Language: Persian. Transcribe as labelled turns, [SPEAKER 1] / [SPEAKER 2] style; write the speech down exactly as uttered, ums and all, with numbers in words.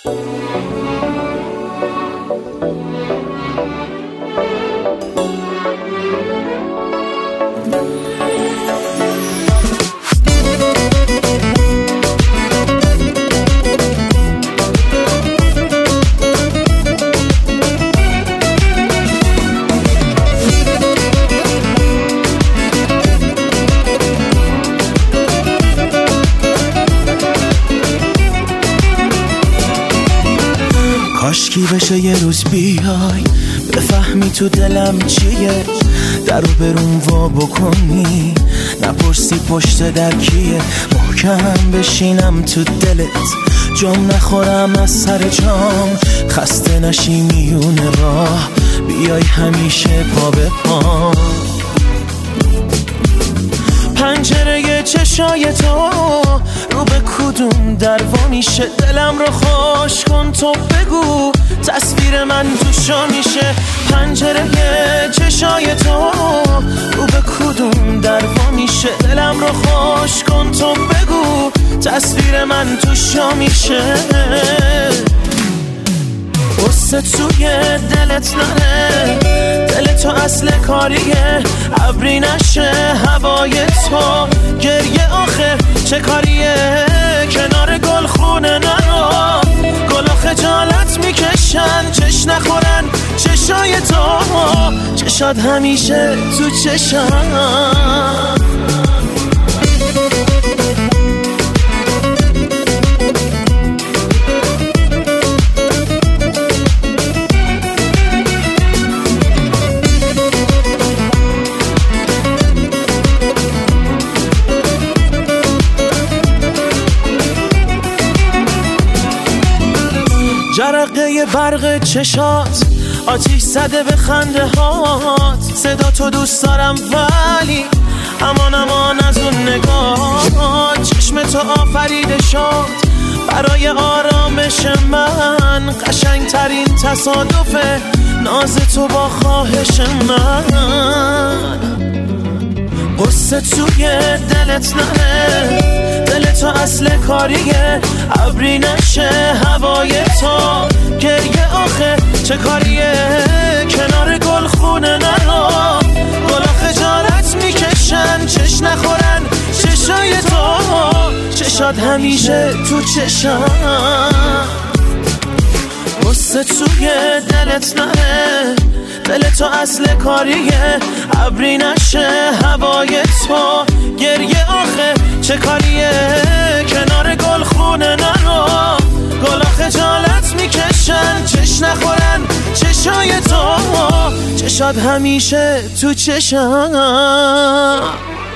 [SPEAKER 1] کاشکی بشه یه روز بیای بفهمی تو دلم چیه، درو بروم وا بکنی نپرسی پشت در کیه، محکم بشینم تو دلت جام نخورم از سر جام، خسته نشی میون راه بیای همیشه پا به پا. پنجره چشای تو رو به کدوم دروا میشه، دلم رو خوش کن تو بگو تصویر من توشا میشه. پنجره چشای تو رو به کدوم دروا میشه، دلم رو خوش کن تو بگو تصویر من توشا میشه. قصه توی دلت نره، دل تو اصل کاریه، ابری نشه هوای تو گریه آخه چه کاریه، کنار گل خونه نرو گلا خجالت میکشن چش نخورن چشای تو، چشات همیشه تو چشم. جرقه برق چشات آتیش زده به خنده هات، صدا تو دوست دارم ولی امان امان از اون نگاه، چشم تو آفریده شد برای آرامش من، قشنگ ترین تصادفه ناز تو با خواهش من. قصه توی دلت نره، دل تو اصل کاریه، ابری نشه هوای تو گریه آخه چه کاریه، کنار گل خونه نرو گلا خجالت میکشن چش نخورن چشای تو، چشات همیشه تو چشم. قصه توی دلت نره، دل تو اصل کاریه، ابری نشه هوای تو گریه آخه چه کاریه، کنار گل خونه نرو گلا خجالت میکشن چش نخورن چشای تو، چشات همیشه تو چشم.